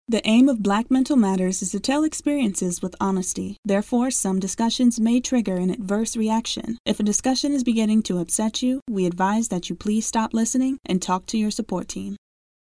The aim of Black Mental Matters is to tell experiences with honesty. Therefore, some discussions may trigger an adverse reaction. If a discussion is beginning to upset you, we advise that you please stop listening and talk to your support team.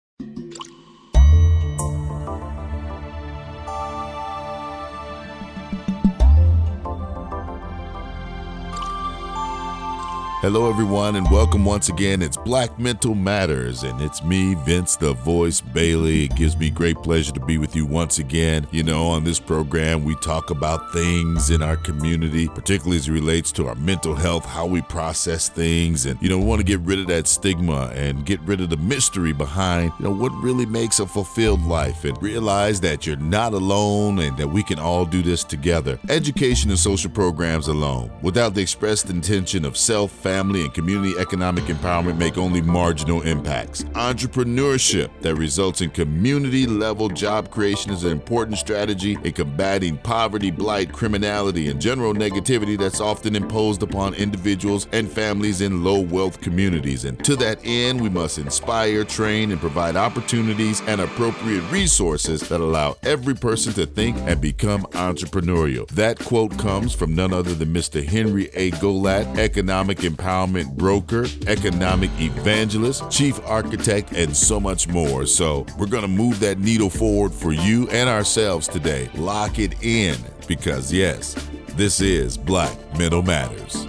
Hello, everyone, and welcome once again. It's Black Mental Matters, and it's me, Vince the Voice Bailey. It gives me great pleasure to be with you once again. You know, on this program, we talk about things in our community, particularly as it relates to our mental health, how we process things, and, we want to get rid of that stigma and get rid of the mystery behind, what really makes a fulfilled life, and realize that you're not alone and that we can all do this together. Education and social programs alone, without the expressed intention of family and community economic empowerment, make only marginal impacts. Entrepreneurship that results in community-level job creation is an important strategy in combating poverty, blight, criminality, and general negativity that's often imposed upon individuals and families in low-wealth communities. And to that end, we must inspire, train, and provide opportunities and appropriate resources that allow every person to think and become entrepreneurial. That quote comes from none other than Mr. Henry A. Golat, economic empowerment broker, economic evangelist, chief architect, and so much more. So we're going to move that needle forward for you and ourselves today. Lock it in, because yes, this is Black Mental Matters.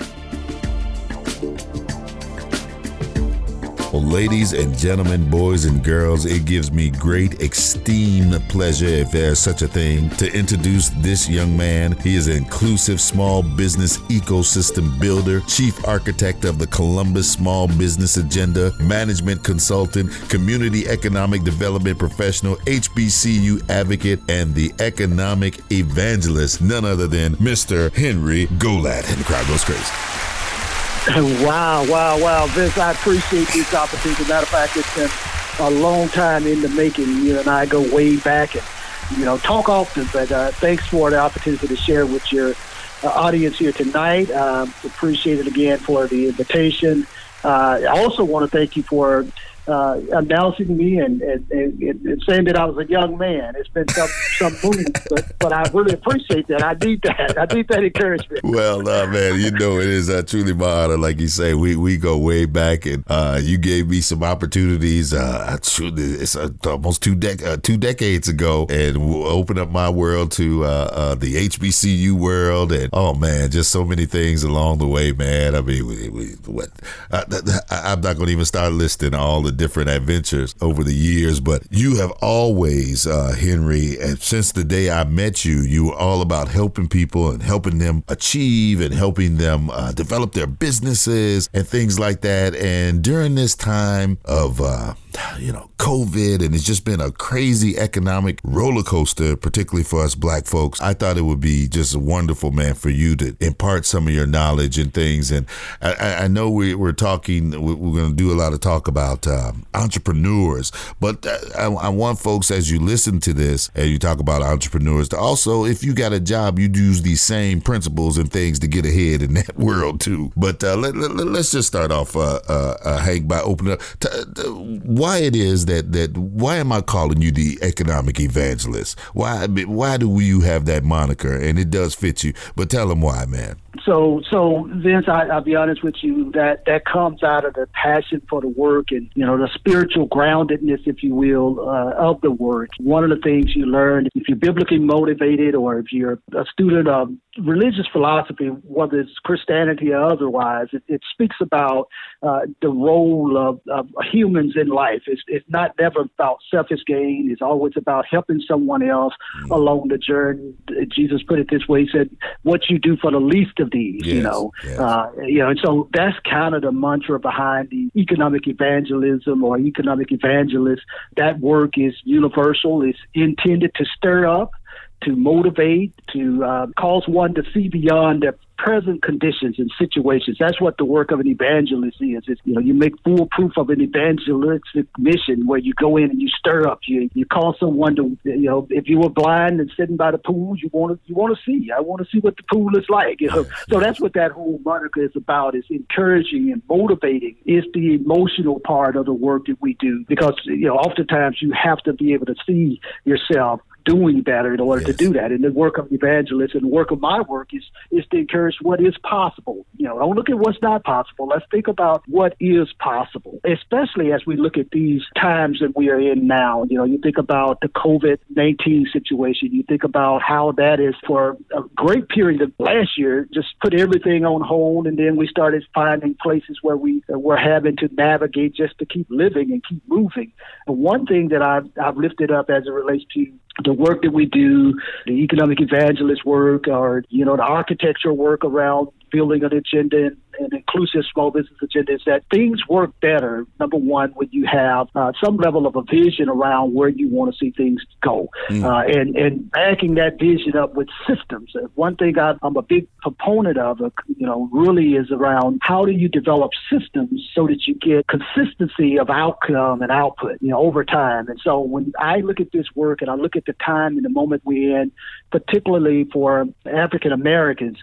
Well, ladies and gentlemen, boys and girls, it gives me great esteemed pleasure, if there's such a thing, to introduce this young man. He is an inclusive small business ecosystem builder, chief architect of the Columbus Small Business Agenda, management consultant, community economic development professional, HBCU advocate, and the economic evangelist, none other than Mr. Henry Golat. And the crowd goes crazy. Wow, Vince, I appreciate this opportunity. Matter of fact, it's been a long time in the making. You and I go way back and, talk often, but thanks for the opportunity to share with your audience here tonight. Appreciate it again for the invitation. I also want to thank you for announcing me and saying that I was a young man. It's been some moves, but I really appreciate that. I need that encouragement. Well, man, it is truly my honor. Like you say, we go way back, and you gave me some opportunities. It's almost two decades ago, and opened up my world to the HBCU world, and oh man, just so many things along the way, man. I mean, I'm not going to even start listing all the different adventures over the years, but you have always, Henry, and since the day I met you, you were all about helping people and helping them achieve and helping them develop their businesses and things like that. And during this time of COVID, and it's just been a crazy economic roller coaster, particularly for us Black folks, I thought it would be just wonderful, man, for you to impart some of your knowledge and things. And I know we're talking, we're going to do a lot of talk about entrepreneurs, but I want folks, as you listen to this and you talk about entrepreneurs, to also, if you got a job, you do these same principles and things to get ahead in that world too. But let's just start off, Hank, by opening up why it is that why am I calling you the economic evangelist? Why do you have that moniker? And it does fit you, but tell them why, man. So Vince, I'll be honest with you, that comes out of the passion for the work and, the spiritual groundedness, if you will, of the work. One of the things you learn, if you're biblically motivated or if you're a student of religious philosophy, whether it's Christianity or otherwise, it speaks about the role of humans in life. It's not never about selfish gain. It's always about helping someone else along the journey. Jesus put it this way, he said, what you do for the least of these, yes. And so that's kind of the mantra behind the economic evangelism or economic evangelist. That work is universal. It's intended to stir up, to motivate, to cause one to see beyond their present conditions and situations. That's what the work of an evangelist is. It's, you make full proof of an evangelistic mission where you go in and you stir up. You call someone to, if you were blind and sitting by the pool, you want to see. I want to see what the pool is like. So that's what that whole moniker is about, is encouraging and motivating. Is the emotional part of the work that we do, because oftentimes you have to be able to see yourself doing better in order to do that. And the work of evangelists and the work of my work is to encourage what is possible. Don't look at what's not possible. Let's think about what is possible, especially as we look at these times that we are in now. You think about the COVID-19 situation. You think about how that is, for a great period of last year, just put everything on hold, and then we started finding places where we were having to navigate just to keep living and keep moving. But one thing that I've lifted up as it relates to the work that we do, the economic evangelist work, or, the architectural work around building an agenda and inclusive small business agenda, is that things work better, number one, when you have some level of a vision around where you want to see things go, and backing that vision up with systems. One thing I'm a big proponent of, really is around how do you develop systems so that you get consistency of outcome and output, over time. And so when I look at this work and I look at the time and the moment we're in, particularly for African Americans,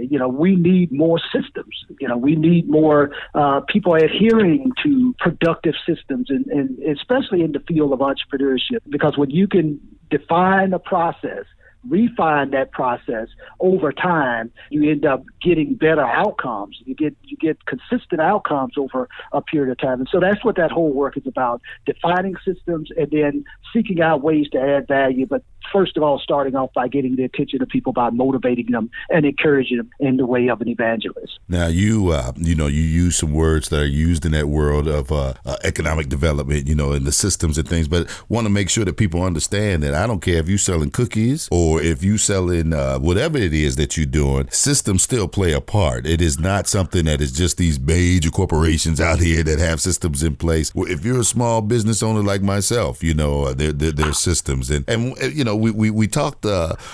we need more systems. We need more people adhering to productive systems, and especially in the field of entrepreneurship, because when you can define a process, refine that process over time, you end up getting better outcomes. You get consistent outcomes over a period of time. And so that's what that whole work is about, defining systems and then seeking out ways to add value. But first of all, starting off by getting the attention of people by motivating them and encouraging them in the way of an evangelist. Now, you use some words that are used in that world of economic development, and the systems and things, but want to make sure that people understand that I don't care if you're selling cookies or if you selling whatever it is that you're doing, systems still play a part. It is not something that is just these major corporations out here that have systems in place. If you're a small business owner like myself, there's systems. And we talked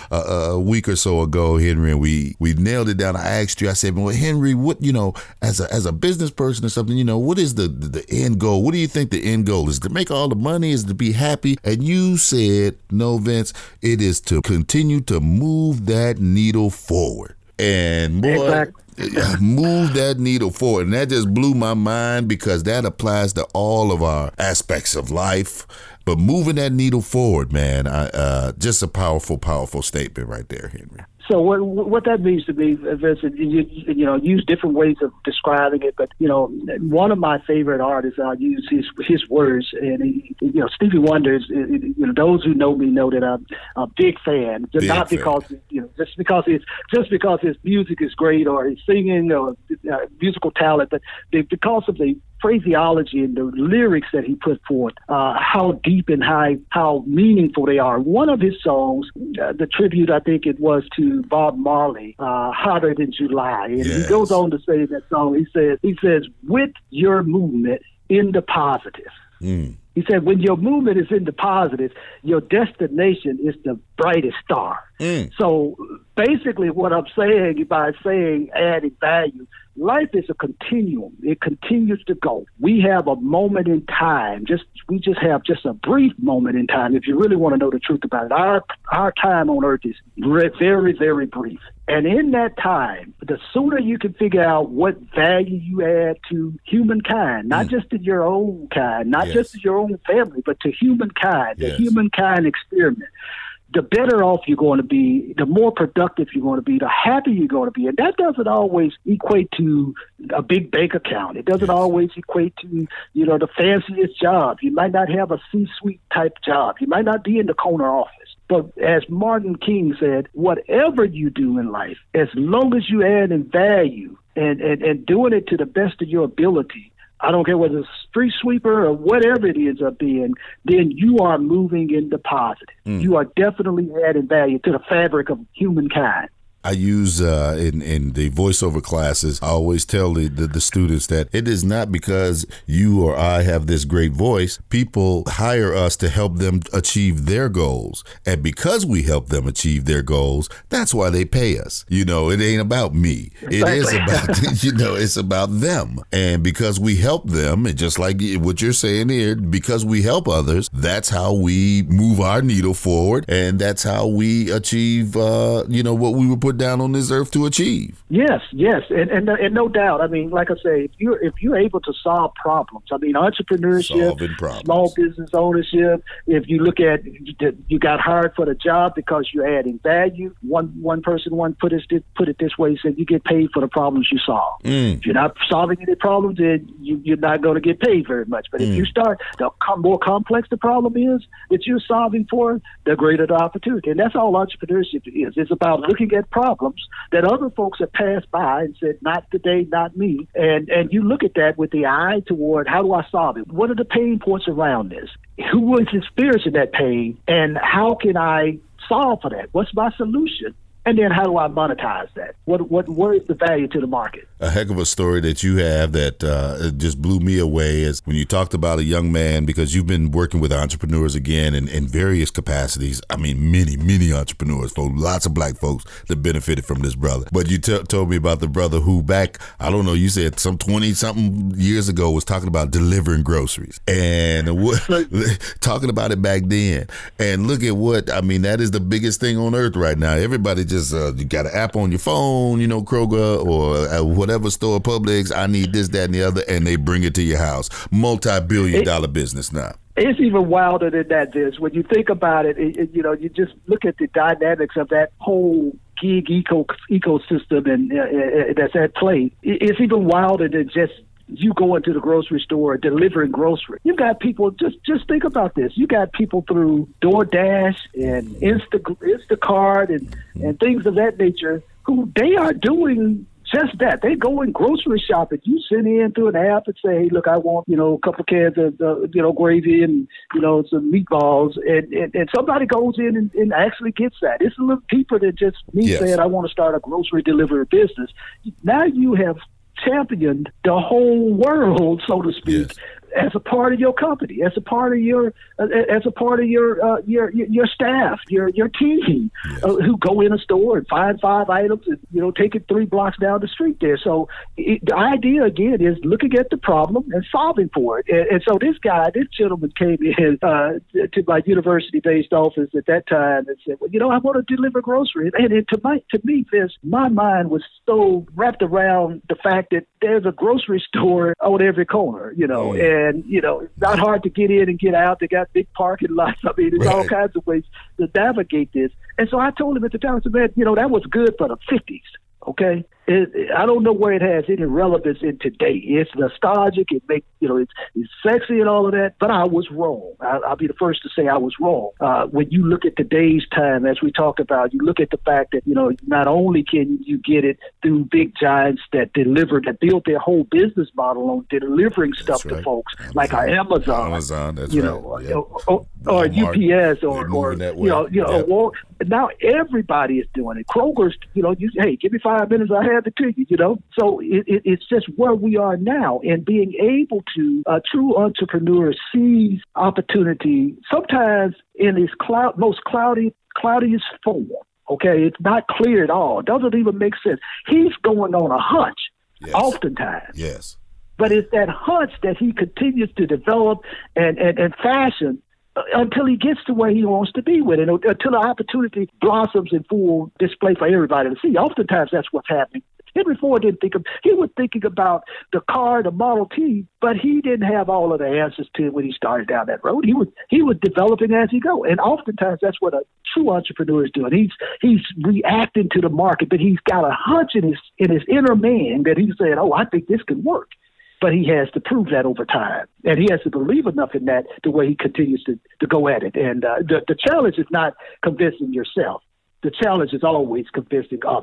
a week or so ago, Henry, and we nailed it down. I asked you, I said, well, Henry, what, as a business person or something, what is the end goal? What do you think the end goal is? To make all the money? Is to be happy? And you said, no, Vince, it is to continue to move that needle forward. And boy, exactly. Move that needle forward. And that just blew my mind, because that applies to all of our aspects of life. But moving that needle forward, man, just a powerful, powerful statement right there, Henry. So what that means to me, Vincent, you use different ways of describing it, but one of my favorite artists, I'll use his words, and Stevie Wonder is, those who know me know that I'm a big fan, just because his music is great or his singing or musical talent, but because of the phraseology and the lyrics that he put forth, how deep and how meaningful they are. One of his songs, the tribute, I think it was to Bob Marley, Hotter Than July. And he goes on to say in that song, he says, with your movement in the positive. He said, when your movement is in the positive, your destination is the brightest star. So basically what I'm saying by saying adding value, life is a continuum. It continues to go. We have a moment in time. We just have a brief moment in time. If you really want to know the truth about it, our time on earth is very, very brief. And in that time, the sooner you can figure out what value you add to humankind, not just to your own kind, not just to your own family, but to humankind, the humankind experiment, the better off you're going to be, the more productive you're going to be, the happier you're going to be. And that doesn't always equate to a big bank account. It doesn't always equate to, the fanciest job. You might not have a C-suite type job. You might not be in the corner office. But as Martin King said, whatever you do in life, as long as you add in value and doing it to the best of your ability, I don't care whether it's a street sweeper or whatever it ends up being, then you are moving in the positive. You are definitely adding value to the fabric of humankind. I use in the voiceover classes, I always tell the students that it is not because you or I have this great voice. People hire us to help them achieve their goals. And because we help them achieve their goals, that's why they pay us. It ain't about me. It is about, it's about them. And because we help them, and just like what you're saying here, because we help others, that's how we move our needle forward. And that's how we achieve, what we were put down on this earth to achieve. Yes, and no doubt. I mean, like I say, if you're able to solve problems, I mean, entrepreneurship, small business ownership. If you look at you got hired for the job because you're adding value. One person put it this way, said you get paid for the problems you solve. If you're not solving any problems, then you're not going to get paid very much. But if you start, the more complex the problem is that you're solving for, the greater the opportunity. And that's all entrepreneurship is. It's about looking at problems that other folks have passed by and said, not today, not me. And you look at that with the eye toward, how do I solve it? What are the pain points around this? Who is experiencing that pain? And how can I solve for that? What's my solution? And then how do I monetize that? What is the value to the market? A heck of a story that you have that just blew me away is when you talked about a young man, because you've been working with entrepreneurs again in various capacities. I mean, many entrepreneurs, lots of black folks that benefited from this brother. But you told me about the brother who back, I don't know, you said some 20-something years ago was talking about delivering groceries and talking about it back then. And look at that is the biggest thing on earth right now. Everybody just you got an app on your phone, Kroger or whatever store, Publix. I need this, that, and the other, and they bring it to your house. Multi-billion-dollar business now. It's even wilder than that, Vince. When you think about it, you just look at the dynamics of that whole gig ecosystem and that's at play. It's even wilder than just you go into the grocery store delivering groceries. You've got people, just think about this. You got people through DoorDash and Instacart and things of that nature who they are doing just that. They go in grocery shopping. You send in through an app and say, hey, look, I want, a couple cans of, gravy and, some meatballs. And somebody goes in and actually gets that. It's a little deeper than just me saying, I want to start a grocery delivery business. Now you have championed the whole world, so to speak, as a part of your company, as a part of your staff, your team, who go in a store and find 5 items and take it 3 blocks down the street there. So the idea again is looking at the problem and solving for it. And so this gentleman came in to my university-based office at that time and said, well, I want to deliver groceries. And to me, Vince, my mind was so wrapped around the fact that there's a grocery store on every corner, and, it's not hard to get in and get out. They got big parking lots. I mean, there's all kinds of ways to navigate this. And so I told him at the time, I said, man, that was good for the 50s. Okay, I don't know where it has any relevance in today. It's nostalgic. It makes it's sexy and all of that. But I was wrong. I'll be the first to say I was wrong. When you look at today's time, as we talked about, you look at the fact that not only can you get it through big giants that built their whole business model on delivering stuff to folks, like our Amazon, that's or UPS, or now everybody is doing it. Kroger's, hey, give me 5 minutes, I have it to you, So it's just where we are now, and being able to, true entrepreneurs seize opportunity, sometimes in its most cloudiest form. Okay, it's not clear at all. It doesn't even make sense. He's going on a hunch, oftentimes. Yes. But it's that hunch that he continues to develop and fashion until he gets to where he wants to be with it, until the opportunity blossoms in full display for everybody to see. Oftentimes that's what's happening. Henry Ford he was thinking about the car, the Model T, but he didn't have all of the answers to it when he started down that road. He was developing as he go. And oftentimes that's what a true entrepreneur is doing. He's reacting to the market, but he's got a hunch in his inner man that he's saying, I think this can work. But he has to prove that over time. And he has to believe enough in that the way he continues to go at it. And the challenge is not convincing yourself. The challenge is always convincing others.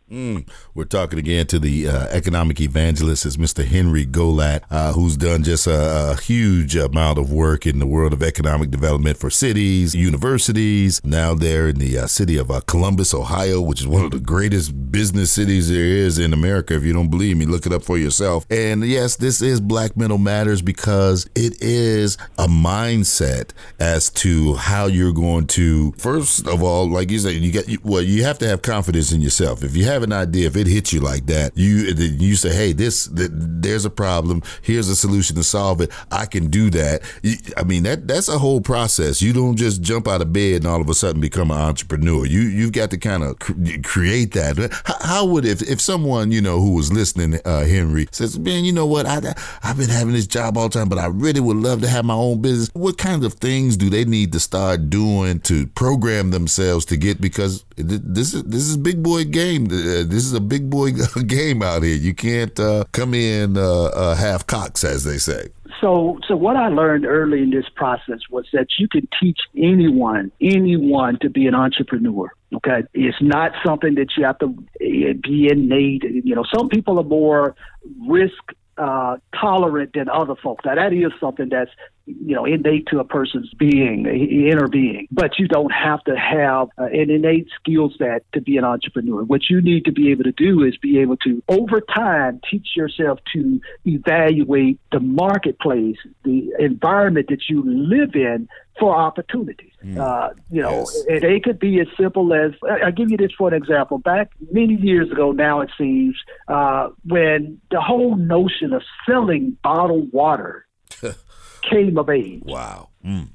We're talking again to the economic evangelist, is Mr. Henry Golat, who's done just a huge amount of work in the world of economic development for cities, universities. Now they're in the city of Columbus, Ohio, which is one of the greatest business cities there is in America. If you don't believe me, look it up for yourself. And yes, this is Black Mental Matters because it is a mindset as to how you're going to, first of all, like you said, you have to have confidence in yourself. If you have an idea, if it hits you like that, you say, hey, there's a problem, here's a solution to solve it, I can do that. I mean, that's a whole process. You don't just jump out of bed and all of a sudden become an entrepreneur. You've got to kind of create that. How would, if someone, who was listening, Henry, says, man, you know what, I've been having this job all the time, but I really would love to have my own business. What kinds of things do they need to start doing to program themselves to get, because this is big boy game. This is a big boy game out here. You can't come in half cocks, as they say. So what I learned early in this process was that you can teach anyone to be an entrepreneur. Okay, it's not something that you have to be innate. Some people are more risk tolerant than other folks. Now that is something that's innate to a person's being, inner being. But you don't have to have an innate skill set to be an entrepreneur. What you need to be able to do is be able to, over time, teach yourself to evaluate the marketplace, the environment that you live in for opportunities. Yes. And they could be as simple as, I'll give you this for an example. Back many years ago now, it seems, when the whole notion of selling bottled water came of age. Wow. Can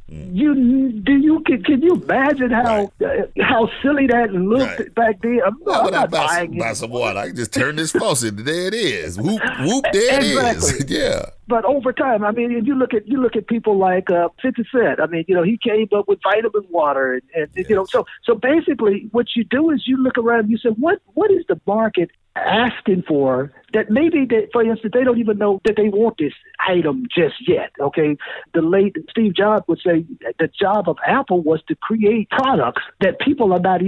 you imagine how silly that looked back then? I'm not buying buy some water. I can just turn this faucet. There it is. Whoop, there exactly. It is. Yeah. But over time, I mean, you look at people like 50 Cent. I mean, he came up with vitamin water, and yes. So basically, what you do is you look around and you say, what is the market asking for that maybe for instance, they don't even know that they want this item just yet. Okay. The late Steve Jobs would say the job of Apple was to create products that people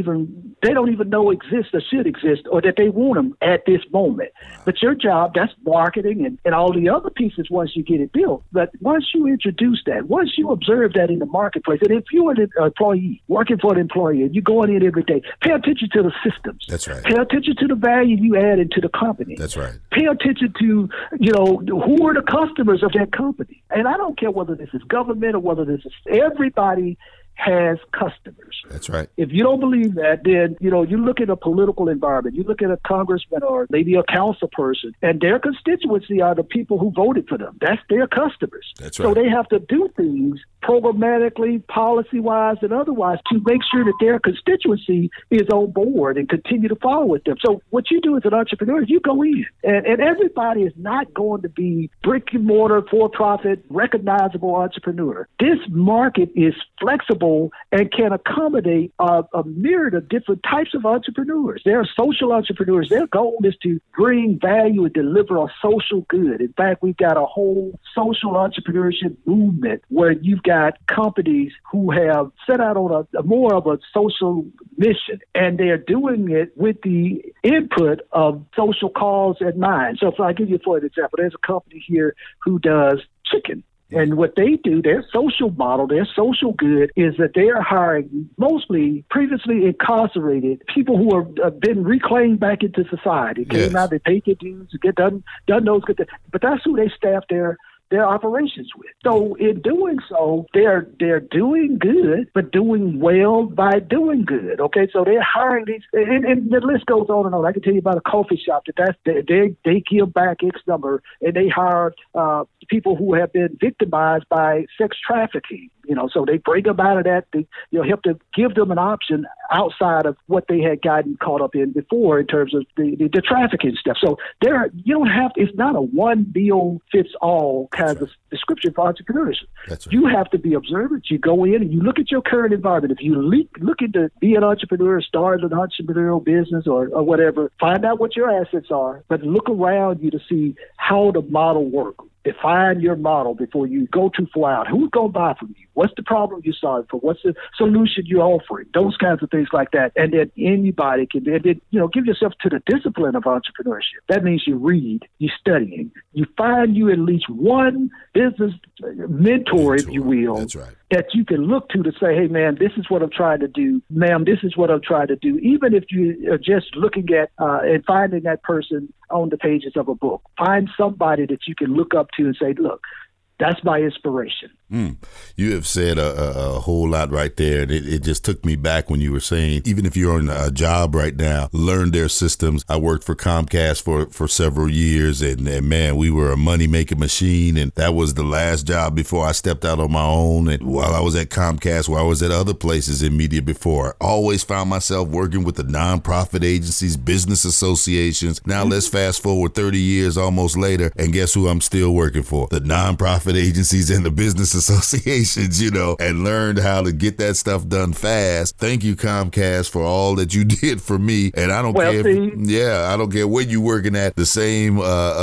they don't even know exist or should exist, or that they want them at this moment. But your job, that's marketing and all the other pieces once you get it built. But once you introduce that, once you observe that in the marketplace, and if you're an employee working for an employer, you're going in every day, pay attention to the systems. That's right. Pay attention to the value you add into the company. That's right. Pay attention to, who are the customers of that company. And I don't care whether this is government or whether this is, everybody has customers. That's right. If you don't believe that, then, you look at a political environment, you look at a congressman or maybe a council person, and their constituency are the people who voted for them. That's their customers. That's right. So they have to do things programmatically, policy-wise, and otherwise to make sure that their constituency is on board and continue to follow with them. So what you do as an entrepreneur is you go in, and everybody is not going to be brick-and-mortar, for-profit, recognizable entrepreneur. This market is flexible and can accommodate a myriad of different types of entrepreneurs. There are social entrepreneurs. Their goal is to bring value and deliver a social good. In fact, we've got a whole social entrepreneurship movement where you've got companies who have set out on a more of a social mission, and they're doing it with the input of social cause in mind. So if I give you for an example, there's a company here who does chicken. And what they do, their social model, their social good, is that they are hiring mostly previously incarcerated people who have been reclaimed back into society. Came out, they paid their dues, get done those good things. But that's who they staff their operations with. So in doing so, they're doing good, but doing well by doing good. Okay, so they're hiring these, and the list goes on and on. I can tell you about a coffee shop they give back X number, and they hire people who have been victimized by sex trafficking. So they bring them out of that. They help to give them an option outside of what they had gotten caught up in before in terms of the trafficking stuff. So you don't have. It's not a one bill fits all kind of description for entrepreneurship. That's right. You have to be observant. You go in and you look at your current environment. If you looking to be an entrepreneur, start an entrepreneurial business or whatever, find out what your assets are, but look around you to see how the model works. Define your model before you go too far out. Who's going to buy from you? What's the problem you're solving for? What's the solution you're offering? Those kinds of things like that. And then anybody can, give yourself to the discipline of entrepreneurship. That means you read, you're studying, you find you at least one business mentor, if you will. That's right. That you can look to say, hey, man, this is what I'm trying to do. Ma'am, this is what I'm trying to do. Even if you are just looking at and finding that person on the pages of a book, find somebody that you can look up to and say, look, that's my inspiration. You have said a whole lot right there. And it just took me back when you were saying, even if you're on a job right now, learn their systems. I worked for Comcast for several years, and man, we were a money-making machine. And that was the last job before I stepped out on my own. And while I was at Comcast, while I was at other places in media before, I always found myself working with the nonprofit agencies, business associations. Now let's fast forward 30 years almost later, and guess who I'm still working for? The nonprofit agencies and the business associations, and learned how to get that stuff done fast. Thank you, Comcast, for all that you did for me. And I don't care. I don't care where you're working at. The same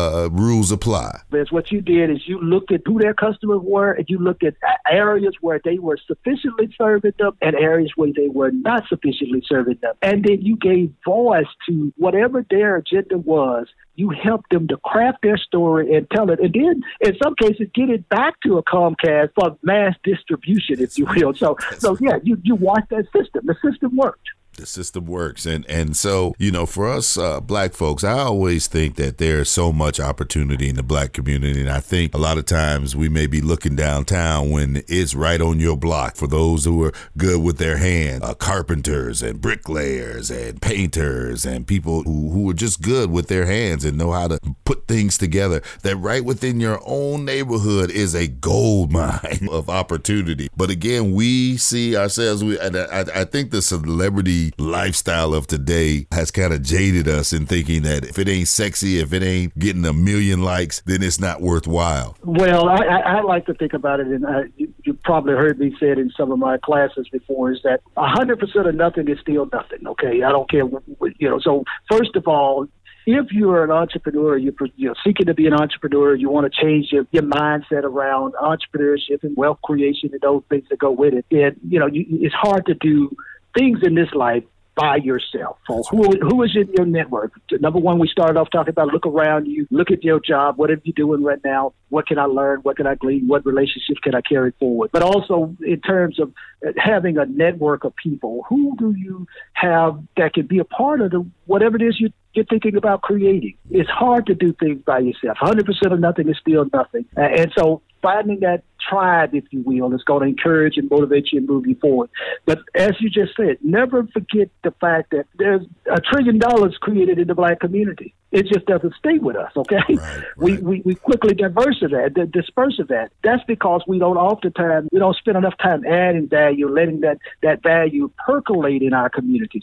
rules apply. That's what you did is you looked at who their customers were, and you looked at areas where they were sufficiently serving them and areas where they were not sufficiently serving them. And then you gave voice to whatever their agenda was. You helped them to craft their story and tell it. And then, in some cases, get it back to a Comcast for mass distribution, if you will. So you watch that system. The system worked. The system works. And so, for us black folks, I always think that there's so much opportunity in the black community. And I think a lot of times we may be looking downtown when it's right on your block for those who are good with their hands, carpenters and bricklayers and painters and people who are just good with their hands and know how to put things together, that right within your own neighborhood is a gold mine of opportunity. But again, we see ourselves, I think the celebrity lifestyle of today has kind of jaded us in thinking that if it ain't sexy, if it ain't getting a million likes, then it's not worthwhile. Well, I like to think about it, and you probably heard me say it in some of my classes before, is that 100% of nothing is still nothing, okay? I don't care, So first of all, if you're an entrepreneur, you're seeking to be an entrepreneur, you want to change your mindset around entrepreneurship and wealth creation and those things that go with it, and, it's hard to do things in this life by yourself. So who is in your network? Number one, we started off talking about look around you, look at your job. What are you doing right now? What can I learn? What can I glean? What relationships can I carry forward? But also in terms of having a network of people, who do you have that can be a part of whatever it is you're thinking about creating? It's hard to do things by yourself. 100% of nothing is still nothing. And so finding that tribe, if you will, is going to encourage and motivate you and move you forward. But as you just said, never forget the fact that there's $1 trillion created in the black community. It just doesn't stay with us, okay? Right. We quickly disperse of that. That's because we don't spend enough time adding value, letting that value percolate in our communities.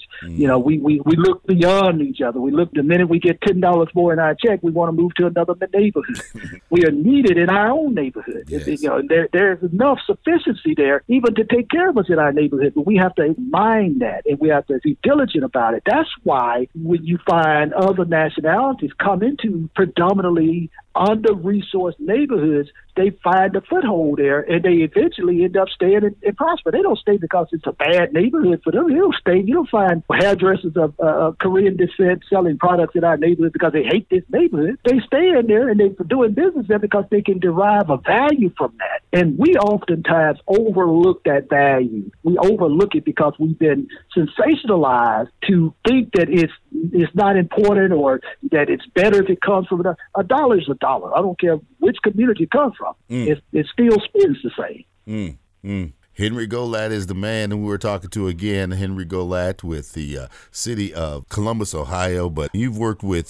We look beyond each other. We look, the minute we get $10 more in our check, we want to move to another neighborhood. We are needed in our own neighborhood. Yes. There's enough sufficiency there even to take care of us in our neighborhood, but we have to mind that, and we have to be diligent about it. That's why when you find other nationalities come into predominantly under-resourced neighborhoods, they find a foothold there, and they eventually end up staying and prosper. They don't stay because it's a bad neighborhood for them. They don't stay. You don't find hairdressers of Korean descent selling products in our neighborhood because they hate this neighborhood. They stay in there, and they're doing business there because they can derive a value from that. And we oftentimes overlook that value. We overlook it because we've been sensationalized to think that it's not important or that it's better if it comes from a dollar is a dollar. I don't care which community it comes from. It still spins the same. Henry Golat is the man who we're talking to again. Henry Golat with the city of Columbus, Ohio. But you've worked with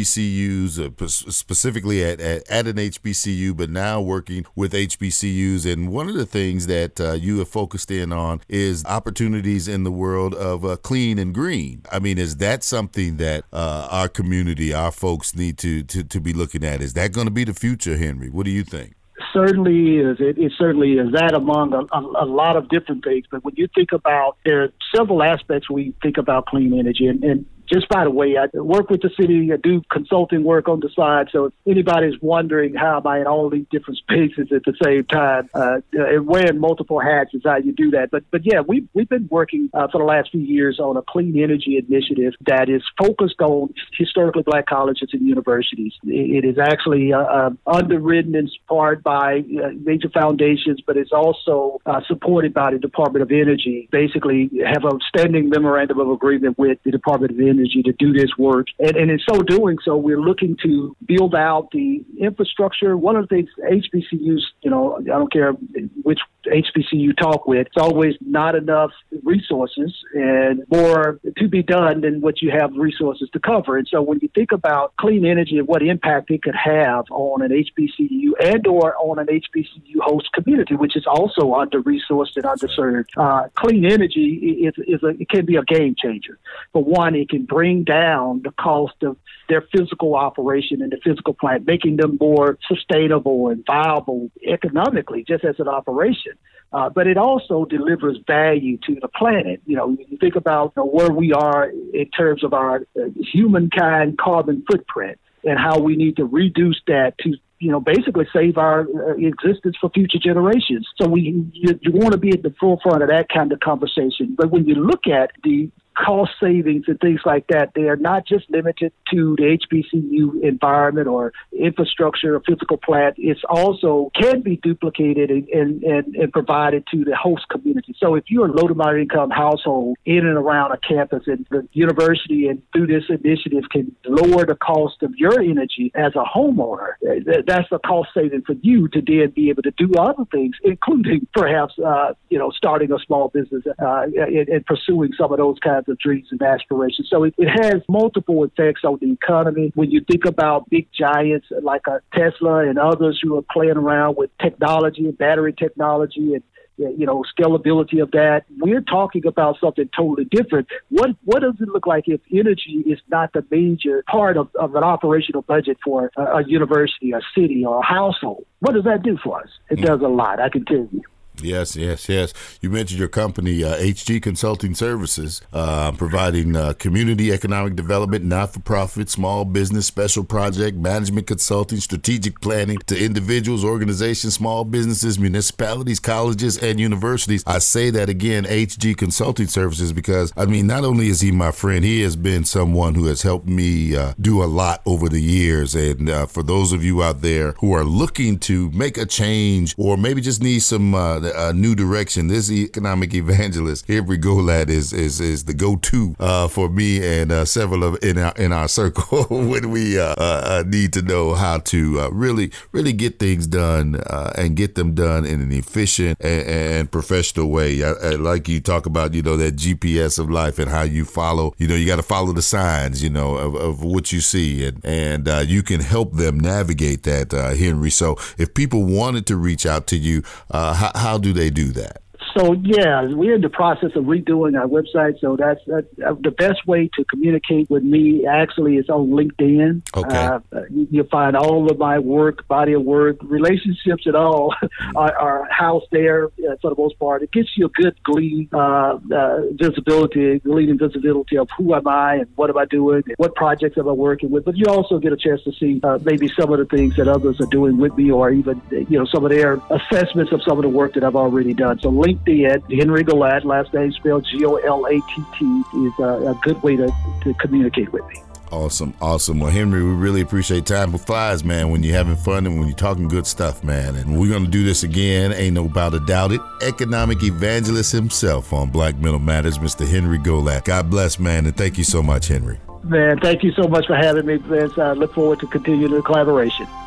HBCUs, specifically at an HBCU, but now working with HBCUs. And one of the things that you have focused in on is opportunities in the world of clean and green. I mean, is that something that our community, our folks need to be looking at? Is that going to be the future, Henry? What do you think? Certainly is. It certainly is that among a lot of different things. But when you think about, there are several aspects we think about clean energy, and just by the way, I work with the city. I do consulting work on the side. So if anybody's wondering how am I in all these different spaces at the same time, and wearing multiple hats is how you do that. But yeah, we've been working for the last few years on a clean energy initiative that is focused on historically Black colleges and universities. It is actually underwritten in part by major foundations, but it's also supported by the Department of Energy. Basically, have a standing memorandum of agreement with the Department of Energy to do this work. And in so doing, we're looking to build out the infrastructure. One of the things HBCUs, I don't care which HBCU you talk with, it's always not enough resources and more to be done than what you have resources to cover. And so when you think about clean energy and what impact it could have on an HBCU and or on an HBCU host community, which is also under-resourced and underserved, clean energy it can be a game changer. For one, it can bring down the cost of their physical operation and the physical plant, making them more sustainable and viable economically, just as an operation. But it also delivers value to the planet. You think about where we are in terms of our humankind carbon footprint and how we need to reduce that to basically save our existence for future generations. So you want to be at the forefront of that kind of conversation. But when you look at the cost savings and things like that, they are not just limited to the HBCU environment or infrastructure or physical plant. It's also can be duplicated and provided to the host community. So if you're a low to moderate income household in and around a campus, and the university and through this initiative can lower the cost of your energy as a homeowner, that's a cost saving for you to then be able to do other things, including perhaps starting a small business and pursuing some of those kinds of dreams and aspirations. So it has multiple effects on the economy. When you think about big giants like a Tesla and others who are playing around with technology and battery technology and scalability of that, we're talking about something totally different. What does it look like if energy is not the major part of an operational budget for a university, a city, or a household? What does that do for us? It does a lot, I can tell you. Yes. You mentioned your company, HG Consulting Services, providing community economic development, not-for-profit, small business, special project, management consulting, strategic planning to individuals, organizations, small businesses, municipalities, colleges, and universities. I say that again, HG Consulting Services, because, not only is he my friend, he has been someone who has helped me do a lot over the years. And for those of you out there who are looking to make a change or maybe just need some a new direction, this economic evangelist, Henry Golat, is the go-to for me and several of in our circle when we need to know how to really get things done and get them done in an efficient and professional way. I like you talk about that GPS of life and how you follow. You got to follow the signs of what you see, and you can help them navigate that, Henry. So if people wanted to reach out to you, how do they do that? So, yeah, we're in the process of redoing our website. So that's the best way to communicate with me actually is on LinkedIn. Okay. You'll find all of my work, body of work, relationships and all are housed there for the most part. It gives you a good glean visibility of who am I and what am I doing and what projects am I working with. But you also get a chance to see maybe some of the things that others are doing with me, or even some of their assessments of some of the work that I've already done. So LinkedIn, Henry Golat, last name spelled G-O-L-A-T-T, is a good way to communicate with me. Awesome. Well, Henry, we really appreciate time flies, man, when you're having fun and when you're talking good stuff, man. And we're going to do this again. Ain't no about to doubt it. Economic evangelist himself on Black Mental Matters, Mr. Henry Golat. God bless, man, and thank you so much, Henry. Man, thank you so much for having me, Vince. I look forward to continuing the collaboration.